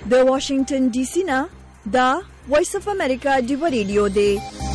د واشنگټن ډي سي نه دا وایس اف امریکا ډیو ریډیو دی.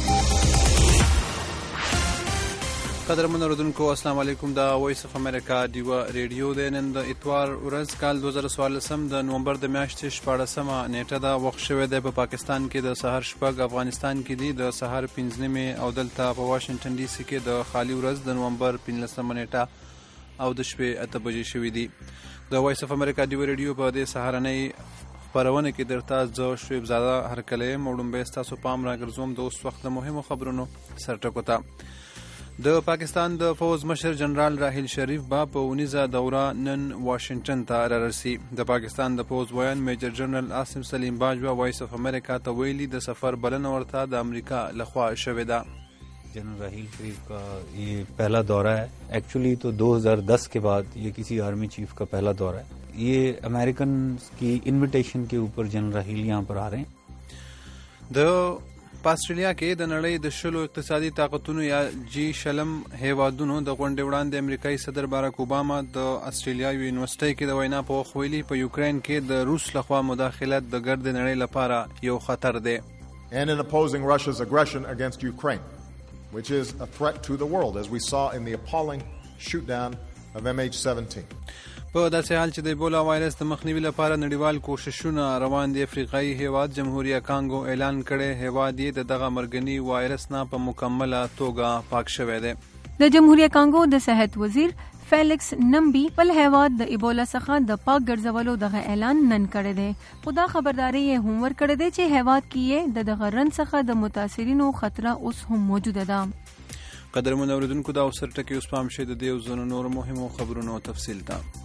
قدرمن اوردونکو السلام علیکم. دا وایس اف امریکا ډیو ریډیو دی. نن د اتوار ورځ کال 2014 د نومبر د میاشتې 14مه نیټه دا وخت شوی دی. په پاکستان کې د سحر شپږ، افغانستان کې دی د سحر 15 او دلته په واشنگټن ډي سي کې د خالي ورځ د نومبر 15مه نیټه او د شپې 8 بجې شوې دي. د وایس اف امریکا ډیو ریډیو په دې سهارنۍ خبرونه کې درته زه شعیب زاده هرکلی وړومبی ستاسو پام راګرځوم د اوس وخت د مهمو خبرونو سرټکو ته. د پاکستان د فوز مشر جنرال راحیل شریف با په اونیزه دوره نن واشنگټن ته رارسي. د پاکستان د فوز ویان میجر جنرال عاصم سلیم باجوا وایس اف امریکا ته ویلي د سفر بلنه ورته د امریکا لخوا شوې ده. जनरल राहील शरीफ का ये पहला दौरा है. एक्चुअली तो 2010 के बाद ये किसी आर्मी चीफ का पहला दौरा है. ये अमेरिकन की इनविटेशन के ऊपर जनरल राहील यहाँ पर आ रहे हैं. په استرالیا کې د نړۍ د شلو اقتصادي طاقتونو یا جی شلم هیوادونو د غونډې وړاندې امریکایي صدر باراک اوباما د استرالیا یونیورسيټي کې د وینا په وخت ویلي په یوکرين کې د روس لخوا مداخلت د ګرد نړۍ لپاره یو خطر دی. And in opposing Russia's aggression against Ukraine, which is a threat to the world, as we saw in the appalling shoot-down of MH17. په داسې حال چې د ایبولا وایرس د مخنیوي لپاره نړیوال کوششونه روان دي، افریقایي هیواد جمهوریه کانګو اعلان کړی هیواد یې د دغه مرګني وایرس نه په مکمله توګه پاک شوی دی. د جمهوریه کانګو د صحت وزیر فیلکس نمبي بل هیواد د ایبولا څخه د پاک ګرځولو دغه اعلان نن کړی دی. خدا خبرداري یې هم ورکړی دی چې هیواد کې د دغه رن څخه د متاثرینو خطر اوس هم موجوده ده. قدرمن اوریدونکو دا اوس ټکی اوس پام شه د دې او زونو نور مهمو خبرونو تفصیل ته.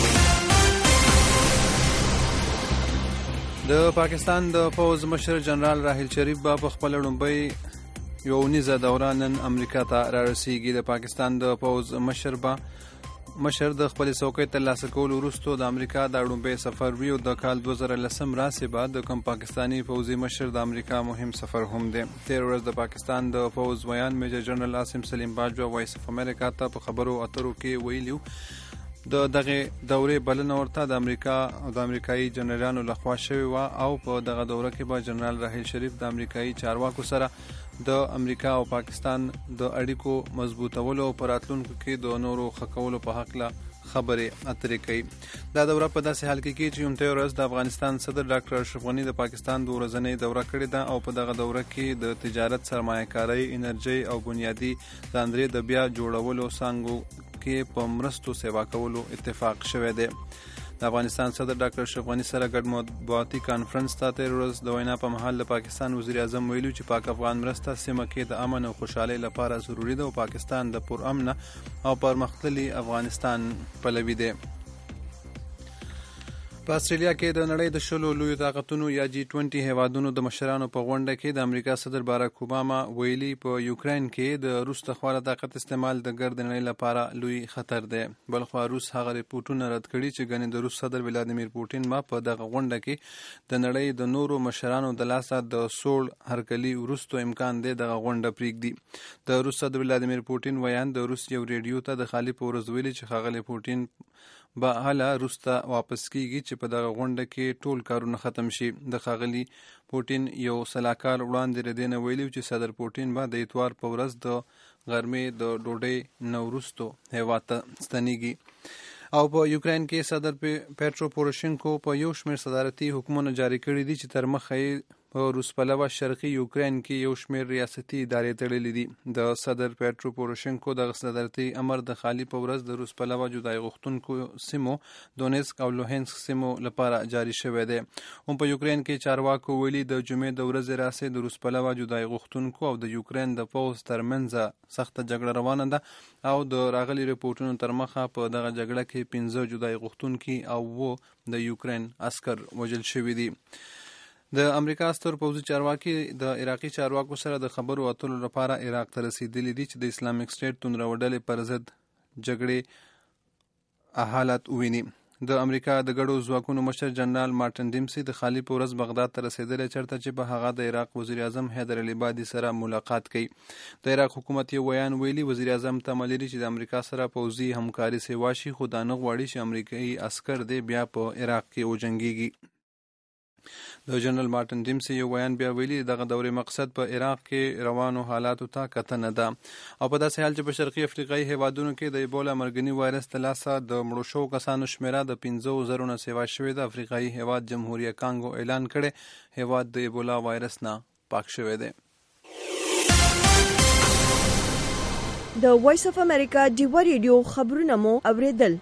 د پاکستان د فوز مشر جنرال راحیل شریف با په خپل لومبۍ یو نيزه دوره نن امریکا ته رارسیږي. د پاکستان د فوز مشر د خپل څوکۍ ترلاسه کولو وروسته د امریکا د لومبۍ سفر ویو د کال 2010 راسي بعد د کوم پاکستانی فوزي مشر د امریکا مهم سفر هم دی. تیر ورځ د پاکستان د فوز ویان میجر جنرال عاصم سلیم باجوا وایس اف امریکا ته په خبرو اترو کې ویلیو د دغه دورې بلنه ورته د امریکا او د امریکایي جنرالانو لخوا شوی و او په دغه دوره کې به جنرال راحیل شریف د امریکایي چارواکو سره د امریکا او پاکستان د اړیکو مضبوطولو او په راتلونکو کې د نورو ښه کولو په هکله خبرې اترې کوي. دا دوره په داسې حال کې چې یومته ورځ د افغانستان صدر ډاکټر اشرف غني د پاکستان د ورځنۍ دوره کړې ده او په دغه دوره کې د تجارت، سرمایه‌کارۍ، انرژي او بنیادی ځانګړي د بیا جوړولو څانګو کې په مرستو سیوا کولو اتفاق شوی دی. د افغانستان صدر ډاکټر اشرف غني سره ګډ مطبوعاتي کانفرنس ته تیر ورځ د وینا په مهال د پاکستان وزیر اعظم ویلو چې پاک افغان مرسته سیمه کې د امن او خوشحالۍ لپاره ضروری ده او پاکستان د پرامن او پرمختللي افغانستان پلوي دی. په استرالیا کې د نړۍ د شلو لوی طاقتونو یا جی 20 هیوادونو د مشرانو په غونډه کې د امریکا صدر باراک اوباما ویلي په یوکرين کې د روس لخوا د طاقت استعمال د ګرد نړۍ لپاره لوی خطر دی. بلخو روس هغه ریپورتونه رد کړي چې ګنې د روس صدر ولادیمیر پوتین ما په دغه غونډه کې د نړۍ د نورو مشرانو د لاسه د سوړ هرکلي وروستو امکان دی دغه غونډه پریږدي. د روس صدر ولادیمیر پوتین ویان د روس یو ریډیو ته د خالي په ورځ ویلي چې ښاغلی پوتین به هله روس ته واپس کیږي چې په دغه غونډه کې ټول کارونه ختم شي. د ښاغلي پوتین یو سلاکار وړاندې ردینه ویلي چې صدر پوتین به د اتوار په ورځ د غرمې د ډوډۍ نه وروستو هیواد ته ستنیږي. او په یوکرين کې صدر پیټرو پوروشینکو په یو شمېر صدارتي حکمونه جاری کړي دي چې تر مخه یې په روس پلوه شرقي یوکرين کې یو شمېر ریاستي ادارې تړلې دي. د صدر پیټرو پوروشینکو د صدارتي امر د خالي په ورځ د روس پلوه جدای غوښتونکو سیمو دونیسک او لوهنسک سیمو لپاره جاری شوی دی. هم په یوکرين کې چارواکو ویلي د جمعې د ورځې راسي د روس پلوه جدای غوښتونکو او د یوکرين د پوځ ترمنځ سخته جګړه روانه ده او د راغلي ریپورتونو تر مخه په دغه جګړه کې 15 جدای غوښتونکي او د یوکرين عسكر وژل شوي دي. د امریکا ستر پوځي چارواکي د عراقي چارواکو سره د خبرو اترو لپاره عراق ته رسیدلي دي چې د اسلامیک سټیټ توندروډلې پر ضد جګړې حالت وویني. د امریکا د ګډو ځواکونو مشر جنرال مارټن ډیمسي د خالي په ورځ بغداد ته رسیدلی چېرته چې په هغه د عراق وزیر اعظم حیدر العبادي سره ملاقات کوي. د عراق حکومت یو ویان ویلي وزیر اعظم تمه لري چې د امریکا سره پوځي همکاري سیوا شي خو دا نه غواړي چې امریکایي عسکر دی بیا په عراق کې وجنګیږي. د جنرال مارټن ډیمسي یو بیان بیا ویلي دغه دورې مقصد په عراق کې روانو حالاتو ته کتنه ده او په داسې حال چې په شرقي افریقایي هیوادونو کې د ایبولا مرګني وایرس د لاسه د مړو شوو کسانو شمیره د 15,000 نه سیوا شوې ده. افریقایي هیواد جمهوریه کانګو اعلان کړی هیواد د ایبولا وایرس نه پاک شوی دی. د وایس اف امریکا ډیوا ریډیو خبرونه مو اوریدل.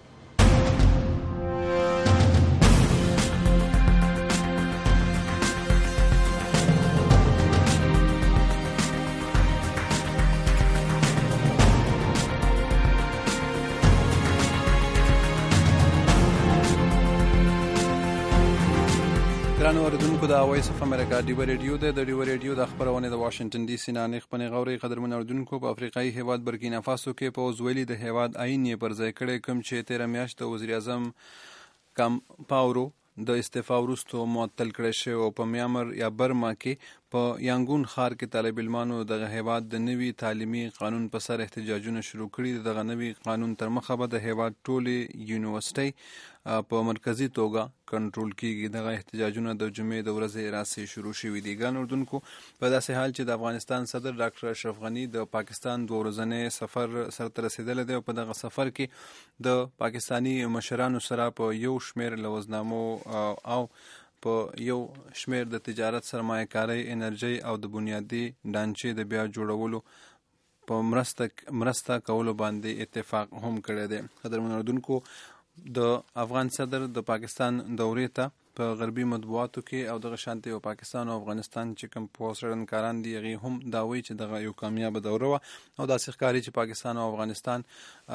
ګرانو اوریدونکو د وایس اف امریکا ډیوا ریډیو د ډیوا ریډیو د خبرونه د واشنگټن ډي سي نه خپنې غوري قدرمن اوریدونکو په افریقایي هیواد برکینا فاسو کې په وزویلي د هیواد آئین یې پر ځای کړی کوم چې 13 میاشت د وزیر اعظم کام پاورو د استعفا وروسته معطل کړی شوی او په میامر یا برما کې په یانګون ښار کې طالب علمانو دغه هیواد د نوي تعلیمي قانون په سر احتجاجونه شروع کړي. دغه نوي قانون تر مخه به د هیواد ټولې یونیورسيټي په مرکزی توګه کنټرول کیږي. دغه احتجاجونه د جمعې د ورځې راځي شروع شوي دي. ګران اردوونکو په داسې حال چې د افغانستان صدر ډاکټر اشرف غنی د پاکستان 2 ورځنی سفر سرته رسیدلی دی او په دغه سفر کې د پاکستانی مشرانو سره په یو شمیر لوزنامو او په یو شمیر د تجارت سرمایه کاری انرژي او د بنیادی ډانچې د بیا جوړولو په مرسته کولو باندې اتفاق هم کړی دی. قدرمن اردوونکو د افغان صدر د پاکستان دورې ته په غربي مطبوعاتو کې او دغه شانتي او پاکستان او افغانستان چې کوم پوسټرنکاران دي هغه هم دا وایي چې دغه یو کامیاب دوره و او داسې ښکاري چې پاکستان او افغانستان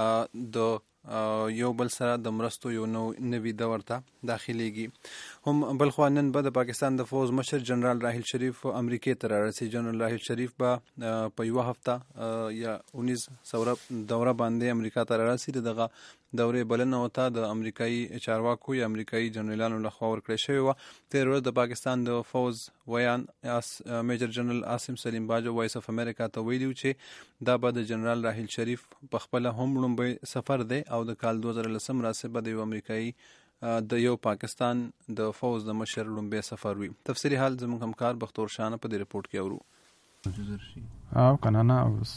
د یو بل سره د مرستو یو نوی دور ته داخليږي. هم بلخوا نن به د پاکستان د فوز مشر جنرال راحیل شریف امریکې ته رارسي. جنرال راحیل شریف به په یو هفته یا 19 سوره دوره باندې امریکا ته رارسي. دغه دورې بلنه وته د امریکایي چارواکو یا امریکایي جنرالانو لخوا ورکړی شوی و. تیر ورځ د پاکستان د فوز ویان میجر جنرال عاصم سلیم باجو وایس اف امریکا ته ویلي چې دا به د جنرال راحیل شریف په خپل هم لومړی سفر دی او د کال 2010 راځي به د امریکایي د یو پاکستان د فوز د مشر لومړی سفر وي. تفصیلی حال زموږ همکار بختور شانه په دې رپورت کې اورو. او کنه اوس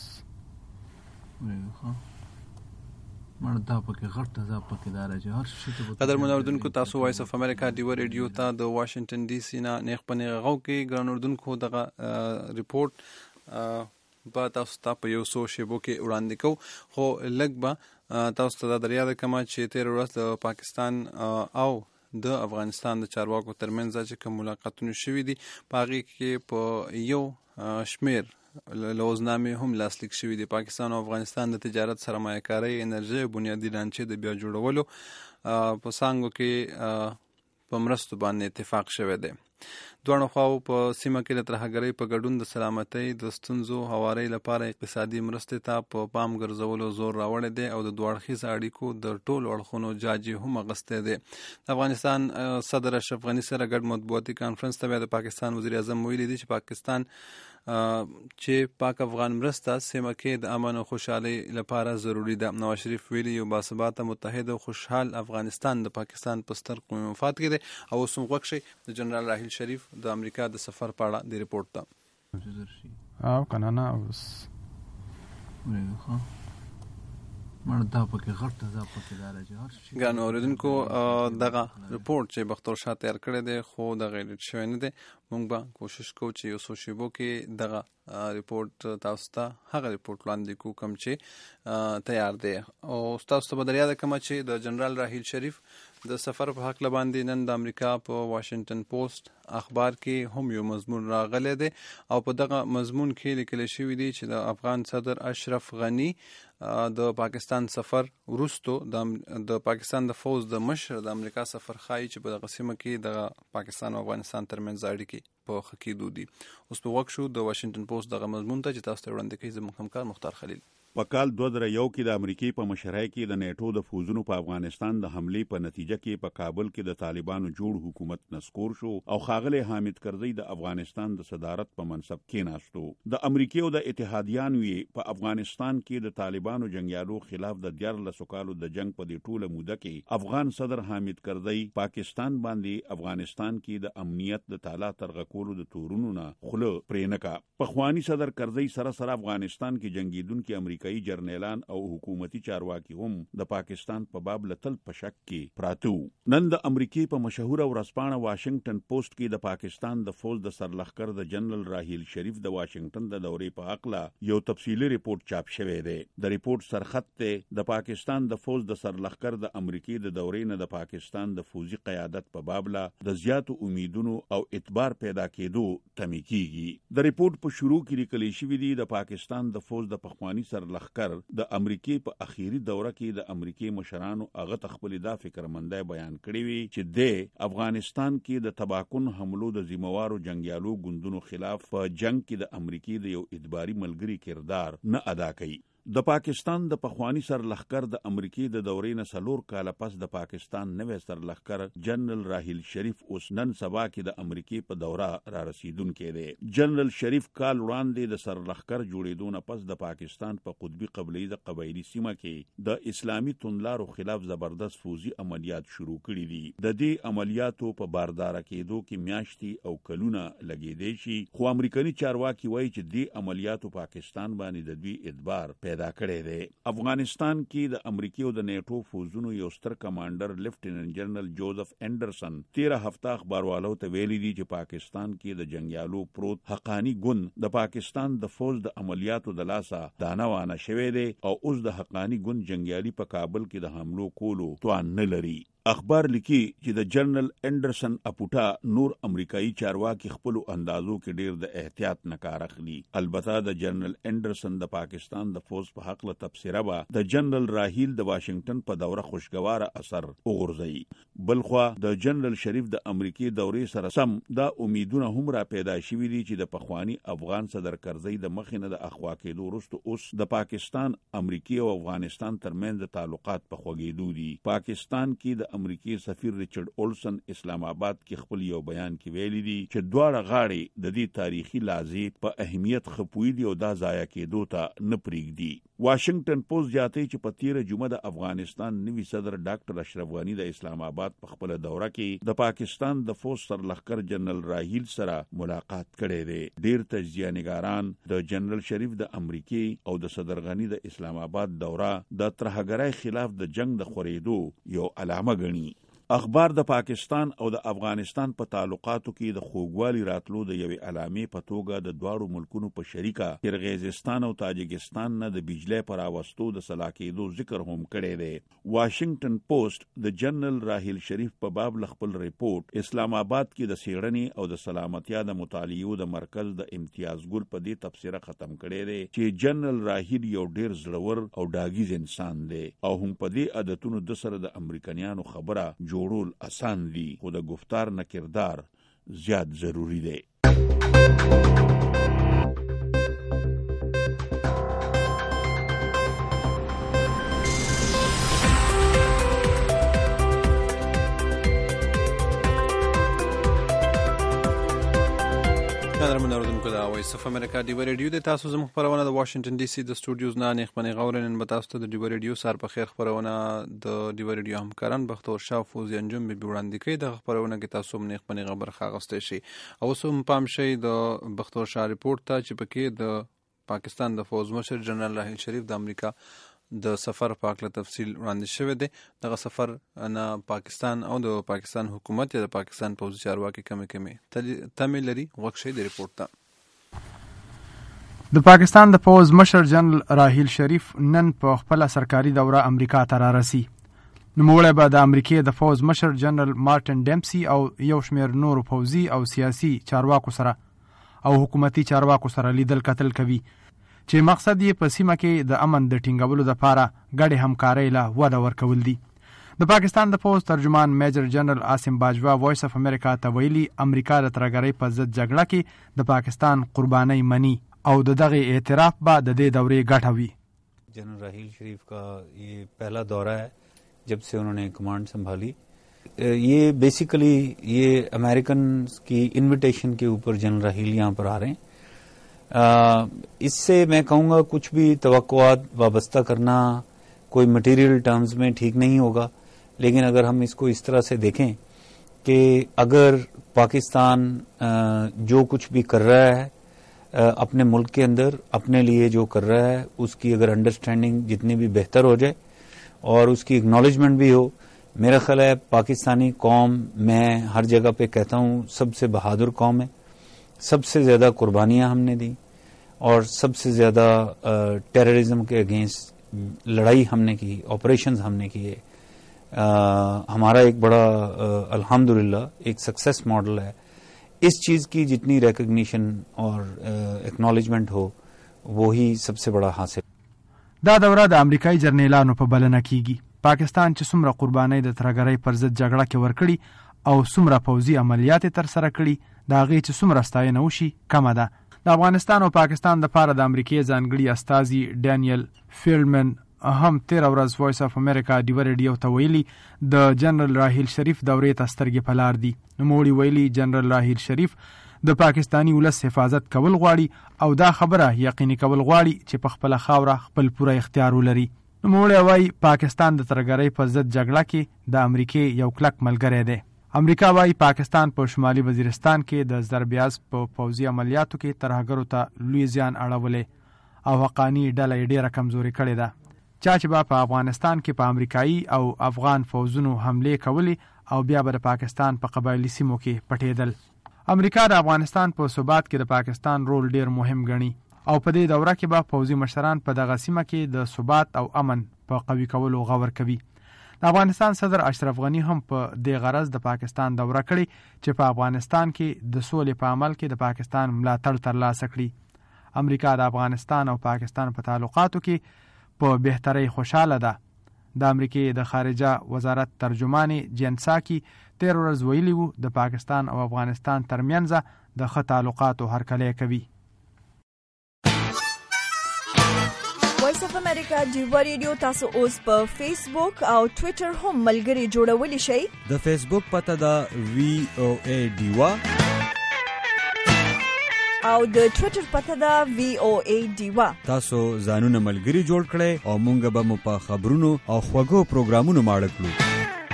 مردا پکې غټه ځا پکې دار چې هر شي ته قدر من اردوونکو تاسو وایس اف امریکا ډیوا ریډیو ته د واشنگټن ډي سي نه نېخ پنې غو کې ګران اردوونکو دغه ریپورت با تاسو ته په یو څو شیبو کې وړاندې کوو خو لږ به تاسو ته د دریا د کما چې تیر ورځ د پاکستان او د افغانستان د چارواکو ترمنځ چې کوم ملاقاتونه شوي دي په هغې کې په یو شمیر لوزنامې هم لاسلیک شوي دي. پاکستان او افغانستان د تجارت سرمایه کاری انرژي او بنیادی ډانچې د بیا جوړولو په څانګو کې په مرستو باندې اتفاق شوی دی. دواړو خواو په سیمه کې د ترهګرۍ په ګډون د سلامتۍ د ستونزو هوارۍ لپاره اقتصادي مرستې ته په پام ګرځولو زور راوړی دی او د دوه اړخیزو اړیکو د ټولو اړخونو جاجي هم اخیستی دی. د افغانستان صدر اشرف غني سره ګډ مطبوعاتي کانفرنس ته بیا د پاکستان وزیر اعظم ویلي دی چې پاکستان چې پاک افغان مرسته سیمه کې د امن او خوشحالۍ لپاره ضروری ده. نواز شریف ویلي یو باثباته متحد او خوشحال افغانستان د پاکستان په ستر قومي مفاد کې دی او اوس هم غوږ شئ د جنرال راحیل شریف د امریکا د سفر په اړه د ریپورت ته. او کنه اوس مردا پکې غټه ځا پکې دار چې هر شي ګان اوریدونکو دغه ریپورت چې بختور شاه تیار کړی دی خو د غیر شوی نه دی. موږ به کوشش کوو چې یو څو شیبو کې دغه ریپورت تاسو ته هغه ریپورت وړاندې کوو کوم چې تیار دی او تاسو ته به دریا د کومه چې د جنرال راحیل شریف د سفر په حق لباندې نن د امریکا په واشنگټن پوسټ اخبار کې هم یو مضمون راغلی دی او په دغه مضمون کې لیکل شوی دی چې د افغان صدر اشرف غنی د پاکستان سفر وروسته د پاکستان د فوز د مشر د امریکا سفر ښایي چې په دغه سیمه کې د پاکستان او افغانستان ترمنځ اړیکې په ښه کېدو دي. اوس په وخت شو د واشنگټن پوسټ دغه مضمون ته چې تاسو ته وړاندې کوي زموږ همکار مختار خلیل. په کال 2001 کې د امریکای په مشرۍ کې د نیټو د فوزونو په افغانستان د حملې په نتیجه کې په کابل کې د طالبانو جوړ حکومت نسکور شو او ښاغلی حامد کرزي د افغانستان د صدارت په منصب کې ناستو. د امریکای او د اتحادیانو په افغانستان کې د طالبانو جنگیالو خلاف د 14 کالو د جنگ په دې ټوله موده کې افغان صدر حامد کرزي پاکستان باندې افغانستان کې د امنیت د تالا ترغه کولو د تورونو نه خوله پرې نه کا. پخوانی صدر کرزي سره افغانستان کې جنگیدونکو امریکایي جرنیلان او حکومتي چارواکي هم د پاکستان په باب لتل په شک کې پراته. نن د امریکای په مشهوره ورځپاڼه واشنگټن پوسټ کې د پاکستان د فوج د سرلښکر د جنرال راهیل شریف د واشنگټن د دورې په حق لا یو تفصیلی ریپورت چاپ شوی دی. د ریپورت سرخط ته د پاکستان د فوج د سرلښکر د امریکای د دورې نه د پاکستان د فوجي قیادت په باب لا د زیاتو امیدونو او اعتبار پیدا کېدو تمه کیږي. د ریپورت په شروع کې لیکل شوی دی د پاکستان د فوج د پخوانی سرلښکر د امریکای په اخیری دوره کې د امریکای مشرانو هغه تخپل دا فکرمندای بیان کړی وی چې د افغانستان کې د تباکن حملو د ذمہوارو جنگیالو ګوندونو خلاف په جنگ کې د امریکای د یو اعتباري ملګری کردار نه ادا کړي. د پاکستان د پخوانی سرلښکر د امریکای د دورې نه 4 کال پس د پاکستان نوې سرلښکر جنرال راهیل شریف اوس نن سبا کې د امریکای په دوره را رسیدونکو دی. جنرال شریف کال وړاندې د سرلښکر جوړېدو نه پس د پاکستان په قطبي قبلي د قبایلی سیمه کې د اسلامي توندلارو خلاف زبردست فوزي عملیات شروع کړي دي. د دې عملیاتو په باردار کېدو کې میاشتې او کلونه لګېدې شي، خو امریکایي چارواکي وایي چې دې عملیاتو پاکستان باندې د دوی اعتبار پیدا کړی دی. افغانستان کې د امریکای او د نیټو فوجونو یو ستر کمانډر لیفټیننټ جنرال جوزف انډرسن 13 هفته اخباروالو ته ویلي دي چې پاکستان کې د جنگیالو پروت حقانی ګوند د پاکستان د فوج د عملیاتو د لاسه دانه وانه شوی دی او اوس د حقانی ګوند جنگیالي په کابل کې د حملو کولو توان نه لري. اخبار لیکي چې د جنرال انډرسن اپوټا نور امریکایي چارواکي خپل اندازو کې ډیر د احتیاط نه کار اخلي. البته د جنرال انډرسن د پاکستان د فوج په حق له تبصره به د جنرال راهیل د واشنگټن په دوره خوشگوار اثر وګرځي. بلخوا د جنرال شریف د امریکای دورې سره سم دا امیدونه هم را پیدا شوي دي چې د پخوانی افغان صدر کرزي د مخینه د اخوا کېدو وروسته اوس د پاکستان امریکای او افغانستان ترمنځ تعلقات په خوږېدو دي. پاکستان کې د امریکای سفیر ریچارډ اولسن اسلام آباد کې خپل یو بیان کې ویلي دي چې دواړه غاړې د دې تاریخي لحظې په اهمیت خپوي دي او دا ضایع کېدو ته نه پرېږدي. واشنگټن پوسټ جاتی چې په 13 جمعه د افغانستان نوي صدر ډاکټر اشرف غنی د اسلام آباد په خپل دوره کې د پاکستان د فوج سرلښکر جنرال راهیل سره ملاقات کړی دی. ډیر تجزیه نگاران د جنرال شریف د امریکای او د صدر غنی د اسلام آباد دوره د ترهګرۍ خلاف د جنگ د خورېدو یو علامه ګڼي. اخبار د پاکستان او د افغانستان په تعلقاتو کې د خوږوالي راتلو د یوې علامې په توګه د دواړو ملکونو په شریکه کرغیزستان او تاجکستان نه د بجلی پر راوستو د سلا کېدو ذکر هم کړی دی. واشنگټن پوسټ د جنرال راهیل شریف په باب خپل ریپورت اسلام آباد کې د څېړنې او د سلامتیا د مطالعو د مرکز د امتیاز ګل په دې تبصره ختم کړی دی چې جنرال راهیل یو ډیر زړور او ډاګیز انسان دی او هم په دې عادتونو د سره د امریکایانو خبره جوړول آسان دي، خو د گفتار نه کردار زیات ضروری دی. قدرمن اوریدونکو د وایس اف امریکا ډیو ریډیو د تاسو زموږ خبرونه د واشنگټن ډي سي د سټوډیوز نه نېخمنې غوړنن به تاسو ته د ډیو ریډیو سار په خیر خبرونه د ډیو ریډیو همکاران بختور شاه فوزي انجم به وړاندې کوي. د خبرونه کې تاسو هم نېخمنې خبر خاغسته شي او سم پام شي د بختور شاه ریپورت ته چې پکې د پاکستان د فوج مشر جنرال راهیل شریف د امریکا د سفر په اړه تفصیل وړاندې شوی دی. دغه سفر نه پاکستان او د پاکستان حکومت یا د پاکستان پوځي چارواکي کمې تمې لري. غوښه دی ریپورت ته. د پاکستان د فوج مشر جنرال راهیل شریف نن په خپل سرکاري دوره امریکا ته را رسي. نوموړی به د امریکای د فوج مشر جنرال مارټن ډیمسي او یو شمېر نورو پوځي او سیاسي چارواکو سره او حکومتي چارواکو سره لیدل کتل کوي چې مقصد یې په سیمه کې د امن د ټینګولو لپاره ګډې همکارۍ له وده ورکول دي. د پاکستان د فوج ترجمان میجر جنرال عاصم باجوا وایس اف امریکا ته ویلي امریکا د ترهګرۍ په ضد جګړه کې د پاکستان قربانۍ مني او د دغه اعتراف به د دې دورې ګټه وي. General Raheel Sharif का ये पहला दौरा है जब से उन्होंने कमांड संभाली। ये बेसिकली ये अमेरिकन की इनविटेशन के ऊपर जनरल राहील यहाँ पर आ रहे हैं। इससे मैं कहूँगा कुछ भी तवक्कुआत वाबस्ता करना कोई मटेरियल टर्म्स में ठीक नहीं होगा, लेकिन अगर हम इसको इस तरह से देखें कि अगर पाकिस्तान जो कुछ भी कर रहा है अपने मुल्क के अंदर अपने लिए जो कर रहा है उसकी अगर अंडरस्टैंडिंग जितनी भी बेहतर हो जाए और उसकी एक्नॉलेजमेंट भी हो, मेरा ख्याल है पाकिस्तानी कौम, मैं हर जगह पे कहता हूँ, सबसे बहादुर कौम है। सबसे ज्यादा कुर्बानियां हमने दी और सबसे ज्यादा टेररिज्म के अगेंस्ट लड़ाई हमने की, ऑपरेशंस हमने किए। हमारा एक बड़ा अल्हम्दुलिल्लाह एक सक्सेस मॉडल है। इस चीज की जितनी रिकग्निशन और एक्नॉलेजमेंट हो वो ही सबसे बड़ा हासिल। دا دوره د امریکایي جرنیلانو په بلنه کیږي. پاکستان چې څومره قربانۍ د ترهګرۍ پر ضد جګړه کې ورکړي او څومره پوځي عملیات تر سره کړي، د هغې چې څومره ستاینه وشي کمه ده. د افغانستان او پاکستان دپاره د امریکې ځانګړي استازي ډانیل فیلډمن هم 13 ورځ وایس اف امریکا ډیو ریډیو ته ویلي د جنرال راحیل شریف دورې ته سترګې په لار دي. نوموړي ویلي جنرال راحیل شریف د پاکستانی ولس حفاظت کول غواړي او دا خبره یقیني کول غواړي چې په خپل خاوره خپل پوره اختیار ولري. نوموړي وایي پاکستان د ترهګرۍ پر ضد جګړه کې د امریکې یو کلک ملګری دی. امریکا وایي پاکستان په شمالي وزیرستان کې د ضربیاز په پوځي عملیاتو کې ترهګرو ته لوی زیان اړولی او حقانی ډله یې ډېره کمزوري کړې ده. چا چې به په افغانستان کې په امریکایي او افغان فوزونو حملې کولې او بیا به د پاکستان په قبایلي سیمو کې پټېدل. امریکا د افغانستان په ثبات کې د پاکستان رول ډیر مهم ګڼي او په دې دوره کې به پوځي مشران په دغه سیمه کې د ثبات او امن په قوي کولو غور کوي. د افغانستان صدر اشرف غنی هم په دې غرض د پاکستان دوره کړې چې په افغانستان کې د سولې په عمل کې د پاکستان ملاتړ ترلاسه کړي. امریکا د افغانستان او پاکستان په تعلقاتو کې په بهترۍ خوشاله ده. د امریکې د خارجه وزارت ترجمان جین ساکی 13 ورځ ویلي وو د پاکستان او افغانستان ترمنځ د ښه تعلقاتو هرکلی کوي. وایس اف امریکا ډیو ریډیو تاسو اوس په فیسبوک او ټویټر هم ملګري جوړولی شئ. د فیسبوک پته ده VOA ډیوا او د ټویټر پته ده VOA ډیوا. تاسو ځانونه ملګري جوړ کړئ او مونږ به مو په خبرونو او خوږو پروګرامونو ماړه کړو.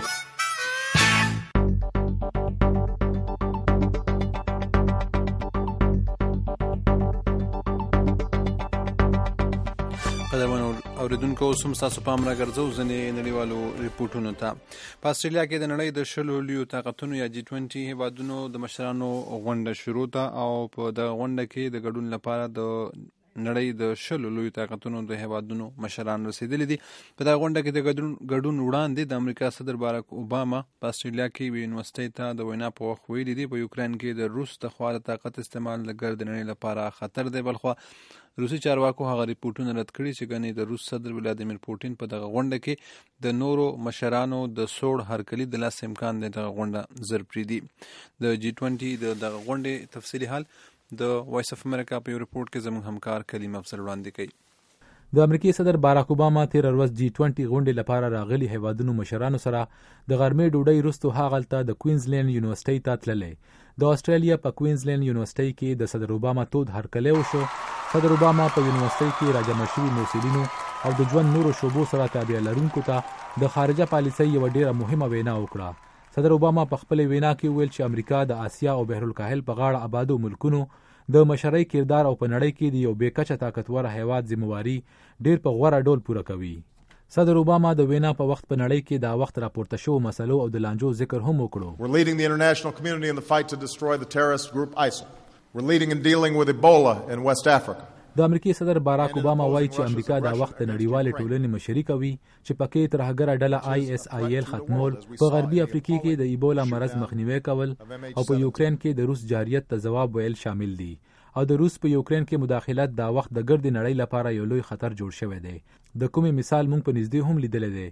اوریدونکو اوس هم ستاسو پام راګرځو ځینې نړیوالو ریپورټونو ته. په استرالیا کې د نړۍ د 20 لویو طاقتونو یا G20 هیوادونو د مشرانو غونډه شروع ده او په دغه غونډه کې د ګډون لپاره د نړۍ د 20 لویو طاقتونو د هیوادونو مشران رسیدلي دي. په دغه غونډه کې د ګډون وړاندې د امریکا صدر باراک اوباما په استرالیا کې یوې یونیورسټۍ ته د وینا په وخت ویلي دي په یوکرین کې د روس د خوا د طاقت استعمال د ګردنړۍ لپاره خطر دی. بلخوا روسي چارواکو هغه ریپورټونه رد کړي چې ګنې د روس صدر ولادیمیر پوټین په دغه غونډه کې د نورو مشرانو د سوړ هرکلي د لاس امکان دی دغه غونډه زر پرېږدي. د G20 دغه غونډې تفصیلي حال د وایس اف امریکا په یو ریپورټ کې زموږ همکار کلیم افضل وړاندې کوي. د امریکای صدر باراک اوباما 13 ورځ G20 غونډې لپاره راغلي هیوادونو مشرانو سره د غرمې ډوډۍ وروسته هاغلته د کوینزلینډ یونیورسټۍ ته تللی. د استرالیا په کوینزلینډ یونیورسټۍ کې د صدر اوباما تود هرکلی وشو. صدر اوباما په یونیورسټۍ کې راجمع شوي محصلینو او د ژوند نورو شعبو سره تابع لرونکو ته د خارجه پالیسۍ یوه ډیره مهمه وینا وکړه. صدر اوباما په خپل وینا کې ویل چې امریکا د آسیا او بحرالکاهل په غاړه آبادو ملکونو د مشرۍ کردار او په نړۍ کې د یو بېکچه طاقتور هیواد ذمہواري ډیر په غوره ډول پوره کوي. صدر اوباما د وینا په وخت په نړۍ کې دا وخت راپورته شو مسلو او د لانجو ذکر هم وکړو. We're leading the international community in the fight to destroy the terrorist group ISIL. We're leading in dealing with Ebola in West Africa. د امریکای صدر باراک اوباما وایي چې امریکا دا وخت د نړیوالې ټولنې مشري کوي چې پکې ترهګره ډله ISIL ختمول، په غربي افریقا کې د ایبولا مرض مخنیوي کول او په یوکرین کې د روس جاریت ته ځواب ویل شامل دي. او د روس په یوکرین کې مداخلت دا وخت د ګرد نړۍ لپاره یو لوی خطر جوړ شوی دی. د کومې مثال مونږ په نږدې هم لیدل دي.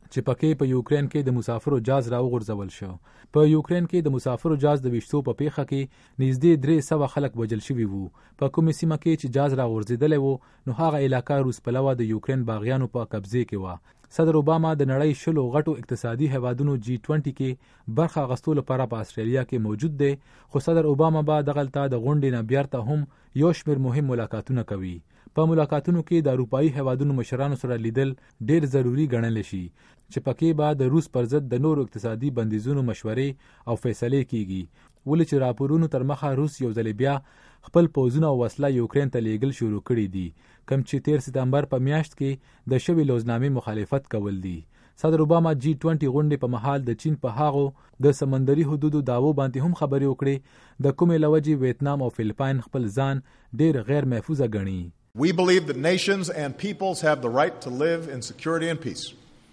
چې پکې په یوکرين کې د مسافرو جاز راوغورځول شو. په یوکرين کې د مسافرو جاز د وشتو په پیخه کې نږدې 300 خلک وژل شوي وو. په کومه سیمه کې چې جاز راغورځېدلی وو نو هغه علاقه روس پلوه د یوکرين باغیانو په قبضه کې وه. صدر اوباما د نړۍ 10 غټو اقتصادي هیوادونو G20 کې برخه اخیستو لپاره په استرالیا کې موجود دی، خو صدر اوباما به دغلته د غونډې نه بیرته هم یو شمېر مهم ملاقاتونه کوي. په ملاقاتونو کې د اروپایي هیوادونو مشرانو سره لیدل ډیر ضروری ګڼل شي چې پکې به د روس پر ضد د نورو اقتصادي بندیزونو مشورې او فیصلې کیږي. ولې چې راپورونو تر مخه روس یو ځل بیا خپل پوځونه او وسله یوکرين ته لیږل شروع کړي دي، کم چې 13 سپتمبر په میاشت کې د شوی لوزنامې مخالفت کول دي. صدر اوباما G20 غونډې په مهال د چین په هاغو د سمندري حدودو داوو باندې هم خبرې وکړې، د کومې لوجې ویتنام او فلپاین خپل ځان ډیر غیر محفوظه ګڼي. We believe that nations and peoples have the right to live in security and peace.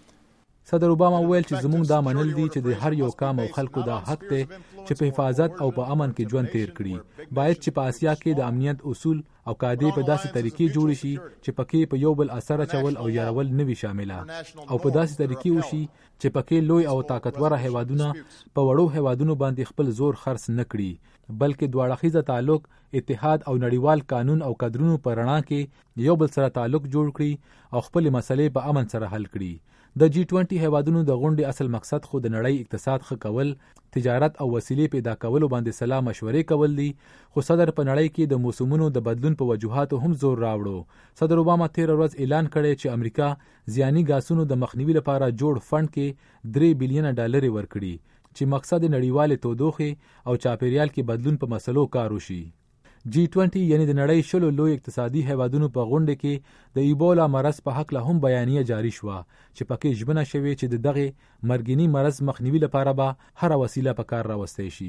صدر اوباما ویل چې زموږ دا منل دي چې د هر یو قوم او خلکو دا حق دی چې په حفاظت او په امن کې ژوند تیر کړي. باید چې په آسیا کې د امنیت اصول او قاعدې په داسې طریقې جوړ شي چې پکې په یو بل اثر اچول او یارول نه وي شامله، او په داسې طریقې وشي چې پکې لوی او طاقتور هیوادونه په وړو هیوادونو باندې خپل زور خرڅ نه کړي، بلکې دواړه تعلق، اتحاد او نړیوال قانون او قدرونو په رڼا کې یو بل سره تعلق جوړ کړي او خپل مسلې په امن سره حل کړي. د G20 هیوادونو د غونډې اصل مقصد خو د نړۍ اقتصاد ښه کول، تجارت او وسیلې پیدا کولو باندې سلا مشورې کول دي، خو صدر په نړۍ کې د موسمونو د بدلون په وجوهاتو هم زور راوړو. صدر اوباما 13 ورځ اعلان کړی چې امریکا زیانی غاسونو د مخنیوي لپاره جوړ فند کې $3 بلین ورکړي چې مقصد نړیوال تودوخه او چاپیریال کې بدلون په مسلو کار وشي. G20 یعنی د نړۍ 10 لوی اقتصادي هیوادونو په غونډه کې د ایبولا مرض په حق له هم بیانیه جاری شوه چې پکې ژمنه شوې چې دغه مرګنی مرض مخنیوي لپاره به هر وسیله په کار راوستي شي.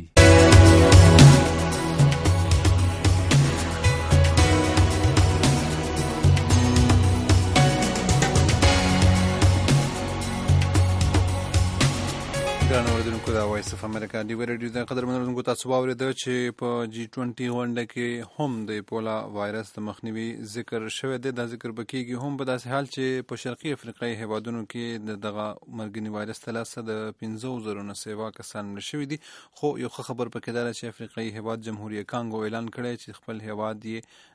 ګرانو اوریدونکو د وایس اف امریکا دی ریډیو د قدرمنو اوریدونکو تاسو واورېد چې په G20 غونډه کې هم د ایبولا وایرس د مخنیوي ذکر شوی دی. دا ذکر بکیږي هم په داسې حال چې په شرقي افریقایي هیوادونو کې دغه مرګنی وایرس تلاسه د 15,000 نه سیوا کسان مړه شوي دي. خو یو خبر پکې دا چې افریقایي هیواد جمهوریت کانګو اعلان کړی چې خپل هیواد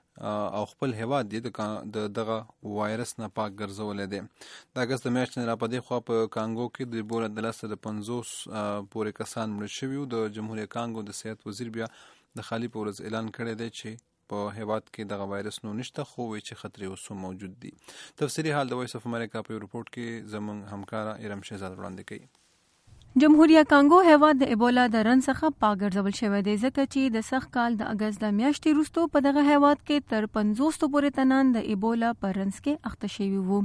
او خپل هیواد د دغه وایرس نه پاک ګرځولی دی. د اګست د میاشتې نه را په دې خوا په کانګو کې د ایبولا د لاسه د 50 پورې کسان مړه شوي وو. د جمهوریت کانګو د صحت وزیر بیا د خالي په ورځ اعلان کړی دی چې په هیواد کې دغه وایرس نو نشته، خو وایي چې خطرې اوس هم موجود دي. تفصیلي حال د وایس اف امریکا په رپورټ کې زموږ همکاره ارم شهزاد وړاندې کوي. جمهوریت کانګو هیواد د ایبولا د رن څخه پاک ګرځول شوی دی، ځکه چې د سخت کال د اګست د میاشتې وروسته په دغه هیواد کې تر 50 پورې تنان د ایبولا په رنځ کې اخته شوي وو.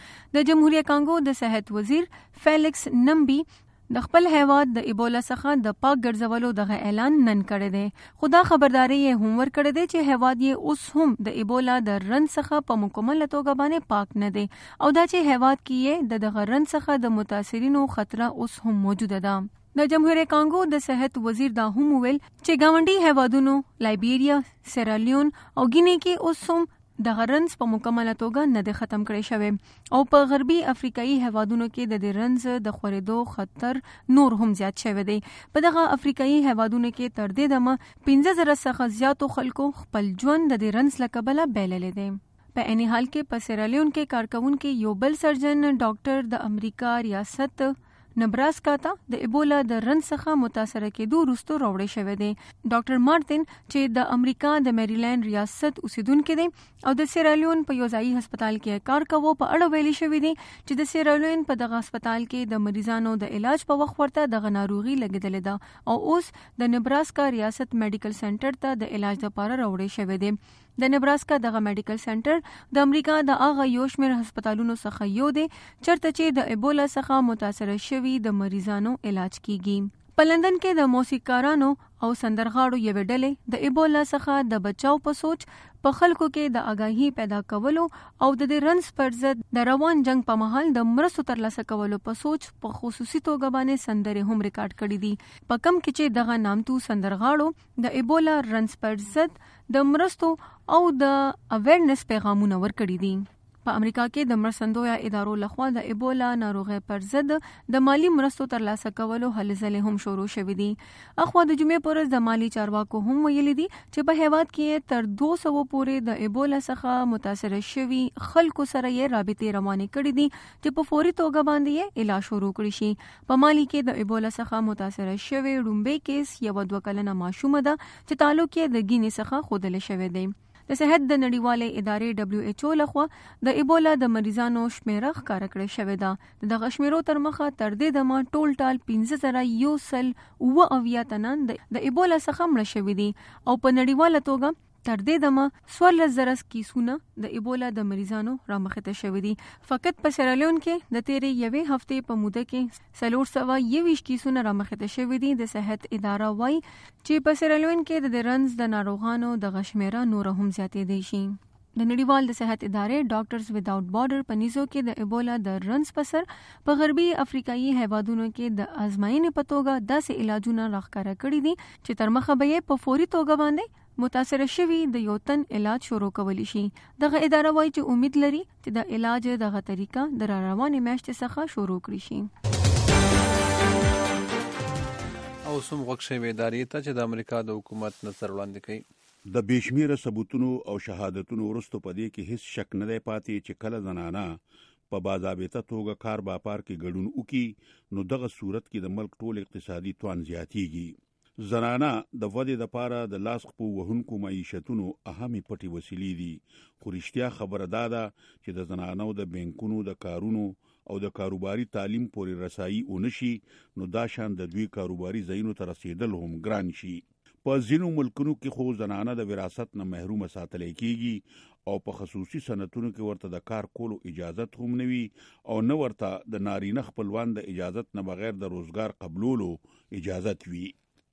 د جمهوریت کانګو د صحت وزیر فیلکس نمبی د خپل هیواد د ایبولا څخه د پاک ګرځولو دغه اعلان نن کړی دی، خو دا خبرداري یې هم ورکړې ده چې هیواد یې اوس هم د ایبولا د رن څخه په مکمله توګه باندې پاک نه دی، او دا چې هیواد کې یې دغه رن څخه د متاثرینو خطره اوس هم موجوده ده. د جمهوریت کانګو د صحت وزیر دا هم ویل چې ګاونډي هیوادونو لایبیریا، سیرالیون او ګینی کې اوس هم د رنز په مکمله توګه نه دی ختم کړی شوی، او په غربي افریقایي هیوادونو کې د رنز د خورېدو خطر نور هم زیات شوی دی. په دغه افریقایي هیوادونو کې تر دې دمه 15,000 څخه زیاتو خلکو خپل ژوند د رنز له کبله بایللی دی. په عین حال کې په سیرالیون کې کارکونکي یو بل سرجن ډاکټر د امریکا ریاست نبراسکا ته د ایبولا د رن څخه متاثره کېدو وروسته راوړی شوی دی. ډاکټر مارتن چې د امریکا د میریلینډ ریاست اوسیدونکی دی او د سیرالیون په یو ځایي هسپتال کې کار کوي، په اړه ویلي شوی دی چې د سیرالیون په دغه هسپتال کې د مریضانو د علاج په وخت ورته دغه ناروغي لګېدلې ده، او اوس د نبراسکا ریاست میډیکل سنټر ته د علاج لپاره راوړی شوی دی. د نبراسکا دغه میډیکل سنټر د امریکا د هغه یو شمېر هسپتالونو څخه یو دی چېرته چې د ایبولا څخه متاثره شوي د مریضانو علاج کیږي. په لندن کې د موسیقارانو او سندرغاړو یوې ډلې د ایبولا څخه د بچاو په سوچ په خلکو کې د آگاهي پیدا کولو او د رنز پر ضد د روان جنگ په مهال د مرستو ترلاسه کولو په سوچ په خصوصي توګه باندې سندرې هم ریکارډ کړي دي، په کم کې چې دغه نامتو سندرغاړو د ایبولا رنز پر ضد د مرستو او د اویرنس پیغامونه ورکړي دي. په امریکا کې د مرستندویه ادارو لخوا د ایبولا ناروغي پر ضد د مالی مرستو ترلاسه کولو هلې ځلې هم شروع شوې دي. اخوا د جمعې پر ورځ د مالی چارواکو هم ویلي دي چې په هیواد کې تر 200 پورې د ایبولا څخه متاثر شوي خلکو سره یې رابطې روانې کړې دي چې په فوري توګه باندې علاج شروع کړي شي. په مالی کې د ایبولا څخه متاثر شوی لومبۍ کیس یو 2 کلنه ماشومه ده چې تعلق یې د ګینې څخه ښودل شوی دی. د صحت د نړیوالې ادارې WHO لخوا د ایبولا د مریضانو شمیره ښکاره کړې شوې ده. دغه شمیرو تر مخه تر دې دمه ټول 15,180 تنان د ایبولا څخه مړه شوي دي او په نړیواله توګه تر دې دمه 14,000 کیسونه د ایبولا د مریضانو رامخته شوي دي. فقط په سیرالیون کې د تیرې یوې هفتې په موده کې 421 کیسونه رامخته شوي دي. د صحت اداره وایي چې په سیرالیون کې د رنز د ناروغانو د غشمیره نور هم زیاتېدی شي. د نړیوال د صحت ادارې ډاکټرز ویداوت بارډر په نيزو کې د ایبولا د رنز په سر په غربي افریقایي هیوادونو کې د ازمایښتې په توګه داسې علاجونه راښکاره کړي دي چې تر مخه به یې په فوري توګه باندې متاثر شوي د یو تن علاج شروع کولی شي. دغه اداره وایي چې امید لري چې د علاج دغه طریقه د روانې میاشتې څخه شروع کړي شي. او سم غوښ شوی ادارې ته چې د امریکا د حکومت نظر وړاندې کوي. د بشمیره ثبوتونو او شهادتونو وروسته په دې کې هیڅ شک نه دی پاتې چې کله زنانه په باضابطه توګه کار باپار کې ګډون وکړي نو دغه صورت کې د ملک ټول اقتصادي توان زیاتیږي. زنانه د ودې لپاره د لاس په وهونکو معیشتونو اهمي پټي وسیلې دي. خو رښتیا خبره ده چې د زنانو د بانکونو د کارونو او د کاروباري تعلیم پورې رسایي ونشي نو دا شان د دوی کاروباري ځایونو ته رسیدل هم ګران شي. په ځینو ملکونو کې خو زنانه د وراثت نه محروم ساتل کیږي او په خصوصي صنعتونو کې ورته د کار کولو اجازت هم نه وي او نه ورته د نارینه خپلوان د اجازت نه بغیر د روزګار قبولولو اجازت وي.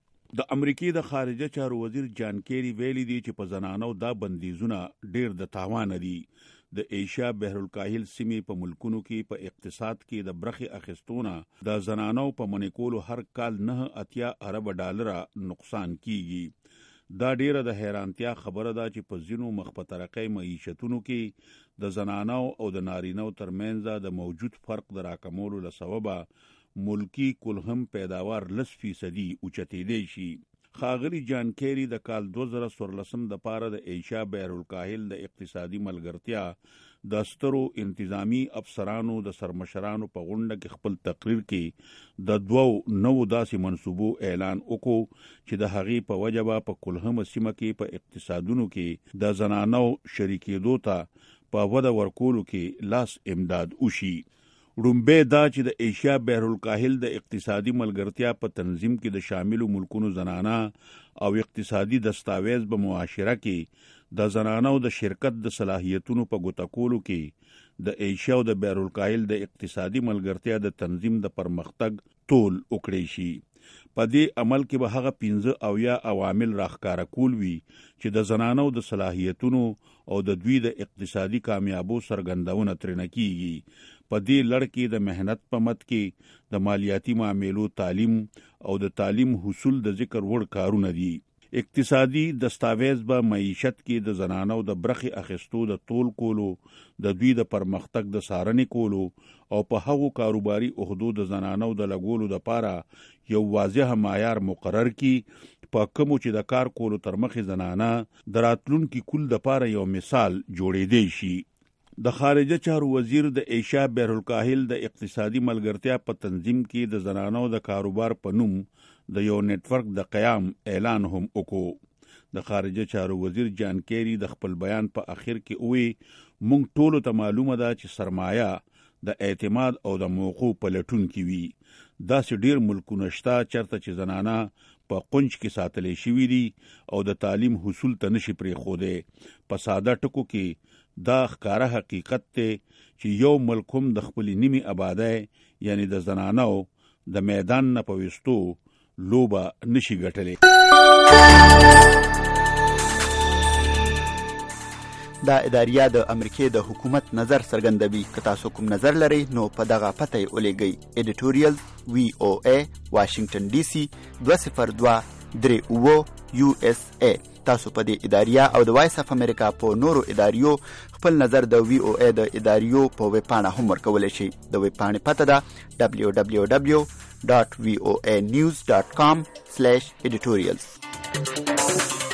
د امریکای د خارجه چارو وزیر جان کیری ویلي دی چې په زنانو دا بندیزونه ډیر د تاوان دي. د ایشیا بحرالکاهل سیمې په ملکونو کې په اقتصاد کې د برخې اخیستونه د زنانو په منیکولو هر کال 9 ارب ډالر نقصان کیږي. دا ډیره د حیرانتیا خبره ده چې په ځینو مخ په ترقۍ معیشتونو کې د زنانو او د نارینو ترمنځ د موجود فرق د راکمولو له سببه ملکی کلهم پیداوار 10% اوچتېدی شي. ښاغلي جان کیری د کال 2014 د پاره د ایشیا بحرالکاهل د اقتصادي ملګرتیا د سترو انتظامی افسرانو د سرمشرانو په غونډه کې خپل تقریر کې د 2 نوو داسې منصوبو اعلان وکړو چې د هغې په وجبه په کلهم سیمه کې په اقتصادونو کې د زنانو شریکېدو ته په وده ورکولو کې لاس امداد وشي. رومبه دا چې د ایشیا بحرالکاهل د اقتصادي ملګرتیا په تنظیم کې د شاملو ملکونو زنانه او اقتصادي دستاویز په معاشره کې د زنانو د شرکت د صلاحیتونو په ګوتکولو کې د ایشیا او د بحرالکاهل د اقتصادي ملګرتیا د تنظیم د پرمختګ تول وکړي شي. په دې عمل کې به هغه 15 عوامل راښکاره کول وي چې د زنانو د صلاحیتونو او د دوی د اقتصادي کامیابو سرګندونه ترنه کیږي. په دې لړ کې د مهنت په مت کې د مالیاتي معاملو تعلیم او د تعلیم حصول د ذکر وړ کارونه دي. اقتصادي دستاویز به معیشت کې د زنانو د برخې اخیستو د تول کولو، د دوی د پرمختګ د څارنې کولو او په هغو کاروباري عهدو د زنانو د لګولو لپاره یو واضح معیار مقرر کړي په کومو چې د کار کولو تر مخې زنانه د راتلونکي کول لپاره یو مثال جوړېدی شي. د خارجه چارو وزیر د ایشیا بحرالکاهل د اقتصادي ملګرتیا په تنظیم کې د زنانو د کاروبار په نوم د یو نیټورک د قیام اعلان هم وکړو. د خارجه چارو وزیر جان کیری د خپل بیان په اخر کې وی مونږ ټولو ته معلومه ده چې سرمایه د اعتماد او د موقع په لټون کې وي. داسې ډیر ملکونه شته چرته چې زنانه په قنچ کې ساتلې شوي دي او د تعلیم حصول ته نشي پرېښودی. په ساده ټکو کې دا ښکاره حقیقت دی چې یو ملک هم د خپلې نیمې آبادۍ یعنی د زنانو د میدان نه په ویستو لوبه نشي ګټلی. دا اداریه د امریکای د حکومت نظر څرګندوي. که تاسو کوم نظر لرئ نو په دغه پته یې ولیږئ. ایډیټوریل VOA واشنگټن DC 20238 USA. تاسو په دې اداریه او د وایس اف امریکا په نورو اداریو خپل نظر د وی او ای د اداریو په ویب پاڼه هم ورکولی شي. د ویب پاڼې پته ده www.voanews.com/editorials.